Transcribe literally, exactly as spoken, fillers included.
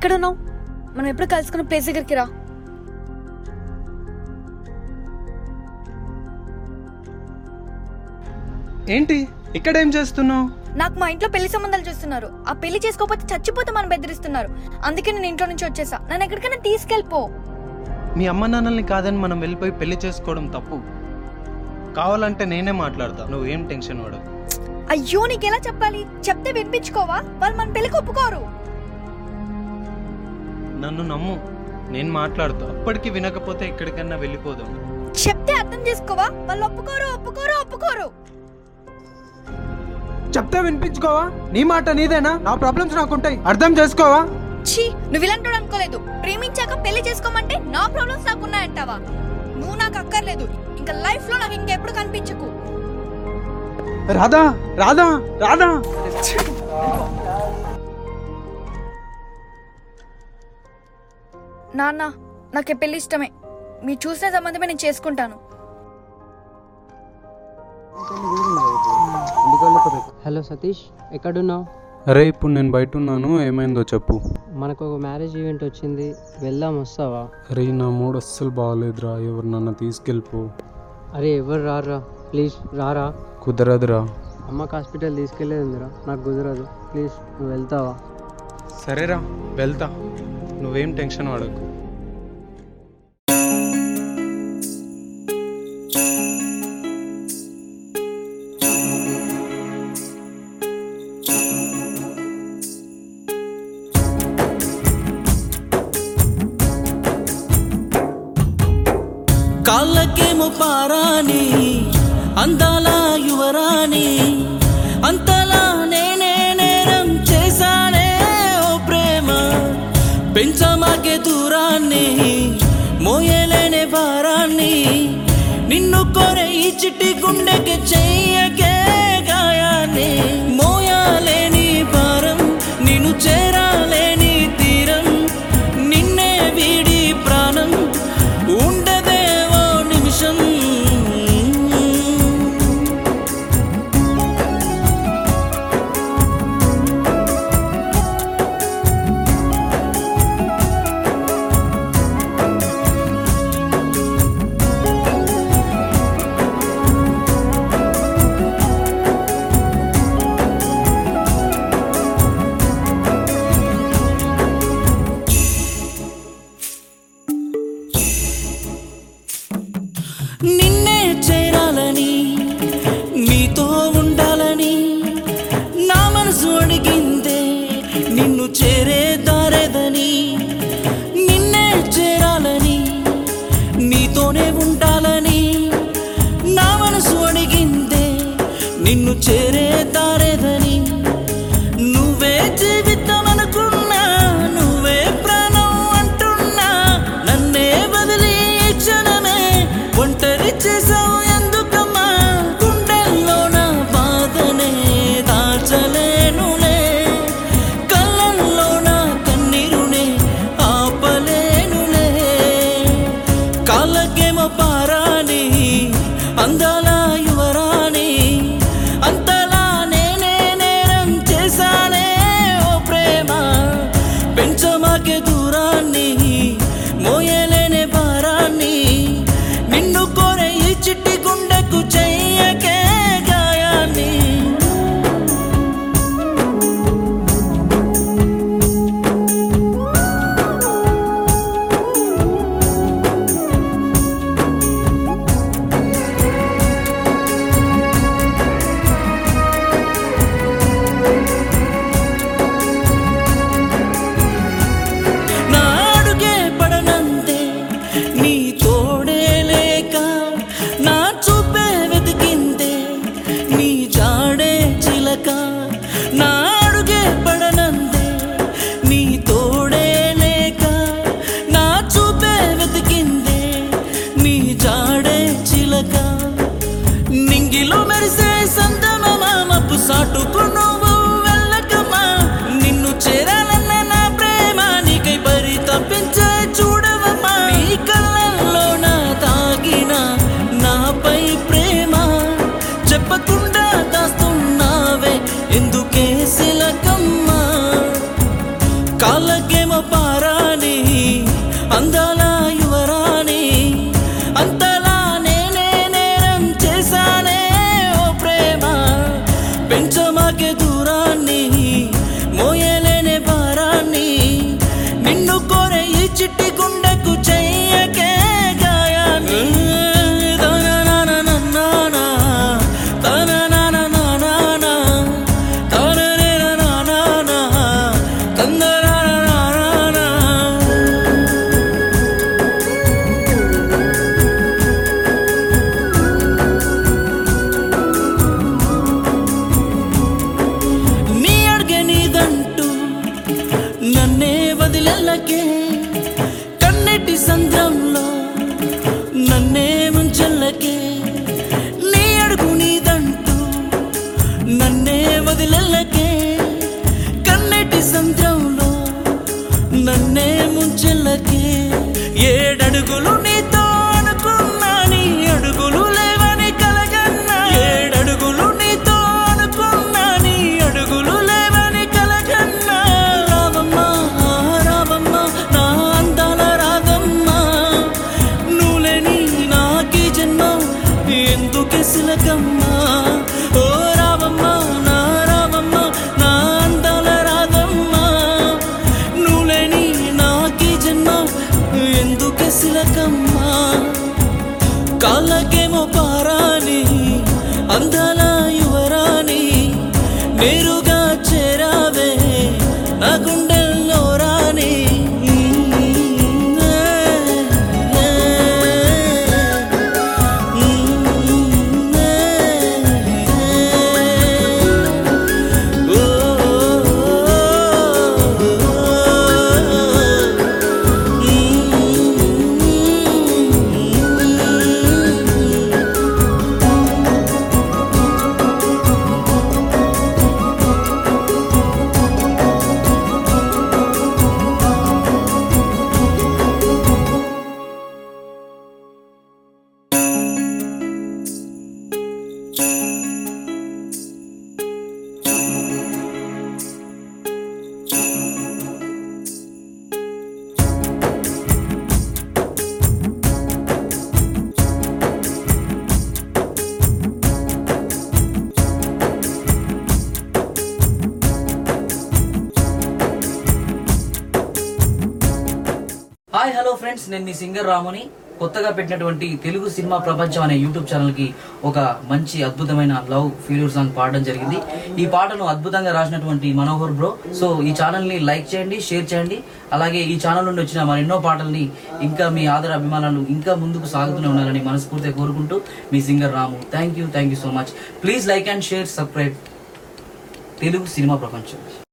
ఎక్కడున్నావు? మనం ఎప్పుడు కలుసుకున్న ప్లేస్ దగ్గరికి రా. ఏంటి ఇక్కడ ఏం చేస్తున్నావు? నాకు మా ఇంట్లో పెళ్లి సంబంధాలు చూస్తున్నారు. ఆ పెళ్లి చేసుకోకపోతే చచ్చిపోతే మనం బెదిరిస్తున్నారు. అందుకే నేను ఇంట్లో నుంచి వచ్చేసా. నన్ను ఎక్కడికైనా తీసుకెళ్ళిపో. మీ అమ్మ నాన్నల్ని కాదని మనం వెళ్ళిపోయి పెళ్లి చేసుకోవడం తప్పు. కావాలంటే నేనే మాట్లాడతా, నువ్వేం టెన్షన్ పడకు. అయ్యో నీకెలా చెప్పాలి? చెప్తే వినిపించుకోవా? వాళ్ళు మన పెళ్లికి ఒప్పుకోరు. నన్ను నమ్ము, నేను మాట్లాడుతా. అప్పటికి వినకపోతే ఎక్కడికన్నా వెళ్ళిపోదాం. చెప్తే అర్థం చేసుకోవా? వాళ్ళు ఒప్పుకోరు ఒప్పుకోరు ఒప్పుకోరు. చెప్తే వినిపించుకోవా? నీ మాట నీదేనా? నా ప్రాబ్లమ్స్ నాకుంటాయి, అర్థం చేసుకోవా? ఛీ, నువ్వు ఇలాంటి అనుకోలేదు. ప్రేమించాక పెళ్లి చేసుకోమంటే నా ప్రాబ్లమ్స్ నాకున్నాయంటావా? నువ్వు నాకు అక్కర్లేదు. ఇంకా లైఫ్ లో నాకు ఇంకెప్పుడు కనిపించకు. రాధా రాధా రాధా నాన్న, నాకు పెళ్లి ఇష్టమే. మీరు చూసిన సంబంధమే నేను చేసుకుంటాను. హలో సతీష్, ఎక్కడున్నావు? అరే ఇప్పుడు నేను బయట ఉన్నాను, ఏమైందో చెప్పు. మనకు ఒక మ్యారేజ్ ఈవెంట్ వచ్చింది, వెళ్దాం, వస్తావా? అరే నా మూడ్ అస్సలు బాగాలేదురా, ఎవరు నన్ను తీసుకెళ్ళిపో. అరే ఎవరు రారా, ప్లీజ్ రారా. కుదరదురా. అమ్మకి హాస్పిటల్ తీసుకెళ్ళేదిరా, నాకు కుదరదు. ప్లీజ్ నువ్వు వెళ్తావా? సరేరా వెళ్తా, నువ్వేం టెన్షన్ పడకు. కాళ్ళకేమో పారాని అందాల యువరాణి, అంతలా నేనే నేరం చేశానే ఓ ప్రేమ. పెంచమాకే దూరాన్ని, మోయలేనే భారాన్ని, నిన్ను కోరే ఈ చిట్టి గుండెకి చెయ్యకే గాయాన్ని. మోయాలేని భారం, నిన్ను చేరాలేని తీరం, నిన్నే వీడి ప్రాణం ఉండదేవో నిమిషం. నిన్నే చేరాలని, నీతో ఉండాలని నా మనసు అడిగిందే, నిన్ను చేరే దారేదని. నిన్నే చేరాలని, నీతోనే ఉండాలని నా మనసు అడిగిందే, నిన్ను చేరే దారేదని. నువ్వే జీవితం అనుకున్నా, నువ్వే ప్రాణం అంటున్నా, నన్నే వదిలి క్షణమే ఒంటరి చేసావు ఎందుకమ్మా? గుండెల్లో నా బాధనే దాచలేనులే, కళ్ళల్లో నా కన్నీరునే ఆపలేనులే. కాళ్ళకేమో పారాని అందాల యువరాణి, అంతలా నేనే నేరం చేశానే ఓ ప్రేమ. పెంచమాకే దూరాన్ని, మోయలేనే భారాన్ని, నిన్ను కోరే ఈ చిట్టి గుండెకు చెయ్యకే గాయాన్ని. నా అడుగే పడనంతే నీ తోడే లేక, నా చూపే వెతికిందే నీ జాడే చిలక. నా అడుగే పడనందే నీ తోడే లేక, నా చూపే వెతికిందే నీ జాడే చిలక. నింగిలో మెరిసే సందమమా, మబ్బు సాటుకు నువ్వు వెళ్ళకమా. నిన్ను చేరాలన్న నా ప్రేమ నీకై పరి తప్పించే చూడవమ్మా. నీ కళ్ళల్లో నా తాగిన నాపై ప్రేమ, చెప్పకుండా దాస్తున్నావే ఎందుకే సిలకమ్మా? కాళ్ళకేమో ఎందుకే సిలకమ్మ ఓ రావమ్మ నా రావమ్మ నా అందాల రాగమ్మ నువ్వులేని నాకి జన్మ ఎందుకే సిలకమ్మ కాళ్ళకేమో పారాని అందాల యువరాని నేరుగా చేరావే నా గుండెల్లో రాని హాయ్ హలో ఫ్రెండ్స్, నేను మీ సింగర్ రాముని. కొత్తగా పెట్టినటువంటి తెలుగు సినిమా ప్రపంచం అనే యూట్యూబ్ ఛానల్ కి ఒక మంచి అద్భుతమైన లవ్ ఫీల్యూర్ సాంగ్ పాడడం జరిగింది. ఈ పాటను అద్భుతంగా రాసినటువంటి మనోహర్ బ్రో. సో ఈ ఛానల్ ని లైక్ చేయండి, షేర్ చేయండి. అలాగే ఈ ఛానల్ నుండి వచ్చిన మరెన్నో పాటల్ని ఇంకా మీ ఆదర అభిమానాలు ఇంకా ముందుకు సాగుతూనే ఉండాలని మనస్ఫూర్తిగా కోరుకుంటూ మీ singer Ramu. Thank you thank you so much. Please like and share, subscribe Telugu cinema ప్రపంచం.